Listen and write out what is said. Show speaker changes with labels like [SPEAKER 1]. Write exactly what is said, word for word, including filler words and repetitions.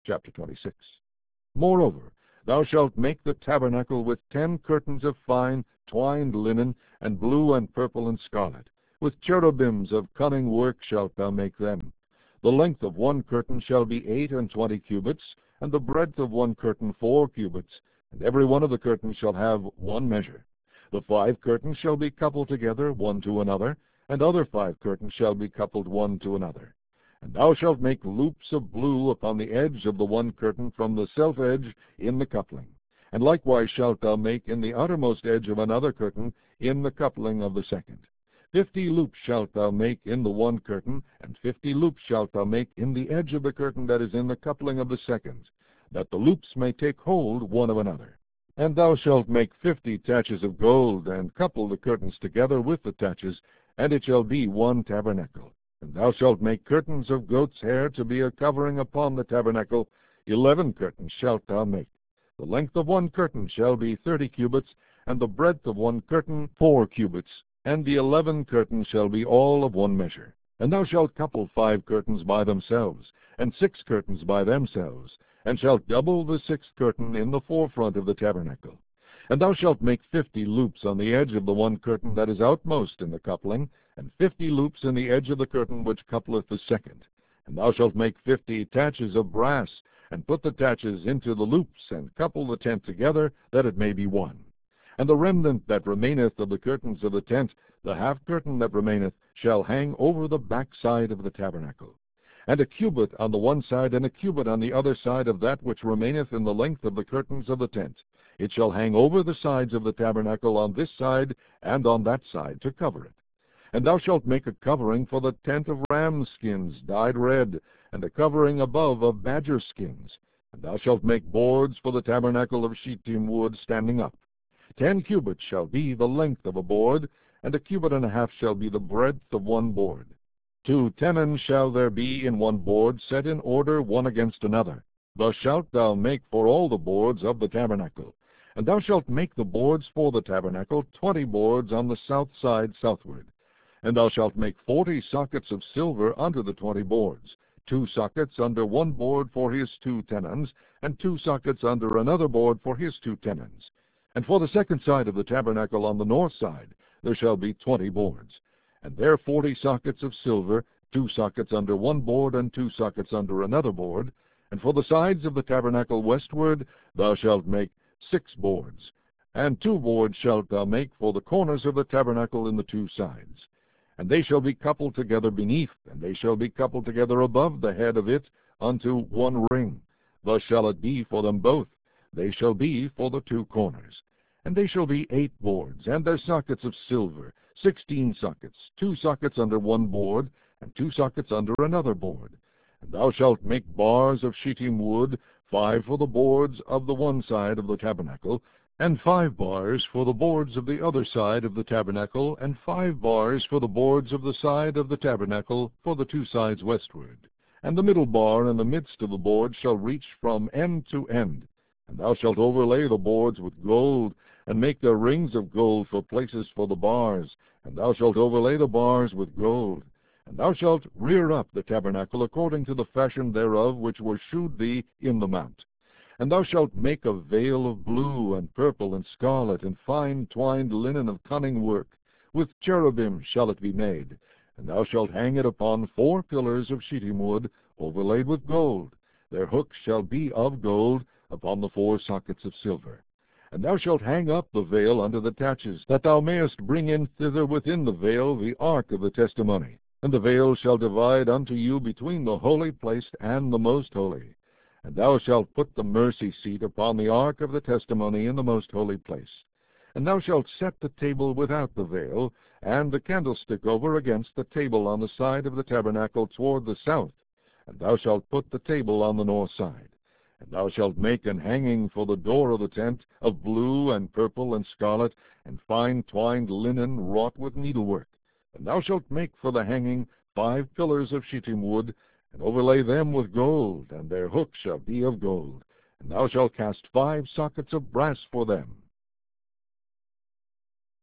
[SPEAKER 1] chapter twenty-six. Moreover, thou shalt make the tabernacle with ten curtains of fine twined linen, and blue and purple and scarlet. With cherubims of cunning work shalt thou make them. The length of one curtain shall be eight and twenty cubits, and the breadth of one curtain four cubits, and every one of the curtains shall have one measure. The five curtains shall be coupled together one to another, and other five curtains shall be coupled one to another. And thou shalt make loops of blue upon the edge of the one curtain from the self-edge in the coupling. And likewise shalt thou make in the uttermost edge of another curtain in the coupling of the second. Fifty loops shalt thou make in the one curtain, and fifty loops shalt thou make in the edge of the curtain that is in the coupling of the second, that the loops may take hold one of another. And thou shalt make fifty taches of gold, and couple the curtains together with the taches, and it shall be one tabernacle. And thou shalt make curtains of goat's hair to be a covering upon the tabernacle. Eleven curtains shalt thou make. The length of one curtain shall be thirty cubits, and the breadth of one curtain four cubits, and the eleven curtains shall be all of one measure. And thou shalt couple five curtains by themselves, and six curtains by themselves, and shalt double the sixth curtain in the forefront of the tabernacle. And thou shalt make fifty loops on the edge of the one curtain that is outmost in the coupling, and fifty loops in the edge of the curtain which coupleth the second. And thou shalt make fifty taches of brass, and put the taches into the loops, and couple the tent together, that it may be one. And the remnant that remaineth of the curtains of the tent, the half curtain that remaineth, shall hang over the back side of the tabernacle. And a cubit on the one side, and a cubit on the other side of that which remaineth in the length of the curtains of the tent. It shall hang over the sides of the tabernacle on this side and on that side, to cover it. And thou shalt make a covering for the tent of ram skins dyed red, and a covering above of badger skins. And thou shalt make boards for the tabernacle of shittim wood standing up. Ten cubits shall be the length of a board, and a cubit and a half shall be the breadth of one board. Two tenons shall there be in one board, set in order one against another. Thus shalt thou make for all the boards of the tabernacle. And thou shalt make the boards for the tabernacle, twenty boards on the south side southward. And thou shalt make forty sockets of silver under the twenty boards, two sockets under one board for his two tenons, and two sockets under another board for his two tenons. And for the second side of the tabernacle on the north side there shall be twenty boards, and there forty sockets of silver, two sockets under one board, and two sockets under another board. And for the sides of the tabernacle westward thou shalt make six boards, and two boards shalt thou make for the corners of the tabernacle in the two sides. And they shall be coupled together beneath, and they shall be coupled together above the head of it unto one ring. Thus shall it be for them both. They shall be for the two corners. And they shall be eight boards, and their sockets of silver, sixteen sockets, two sockets under one board, and two sockets under another board. And thou shalt make bars of shittim wood, five for the boards of the one side of the tabernacle, and five bars for the boards of the other side of the tabernacle, and five bars for the boards of the side of the tabernacle for the two sides westward. And the middle bar in the midst of the board shall reach from end to end. And thou shalt overlay the boards with gold, and make their rings of gold for places for the bars. And thou shalt overlay the bars with gold. And thou shalt rear up the tabernacle according to the fashion thereof which was shewed thee in the mount. And thou shalt make a veil of blue, and purple, and scarlet, and fine twined linen of cunning work. With cherubim shall it be made. And thou shalt hang it upon four pillars of shittim wood, overlaid with gold. Their hooks shall be of gold, upon the four sockets of silver. And thou shalt hang up the veil under the taches, that thou mayest bring in thither within the veil the ark of the testimony. And the veil shall divide unto you between the holy place and the most holy. And thou shalt put the mercy seat upon the ark of the testimony in the most holy place. And thou shalt set the table without the veil, and the candlestick over against the table on the side of the tabernacle toward the south. And thou shalt put the table on the north side. And thou shalt make an hanging for the door of the tent, of blue, and purple, and scarlet, and fine twined linen wrought with needlework. And thou shalt make for the hanging five pillars of shittim wood, and overlay them with gold, and their hooks shall be of gold. And thou shalt cast five sockets of brass for them.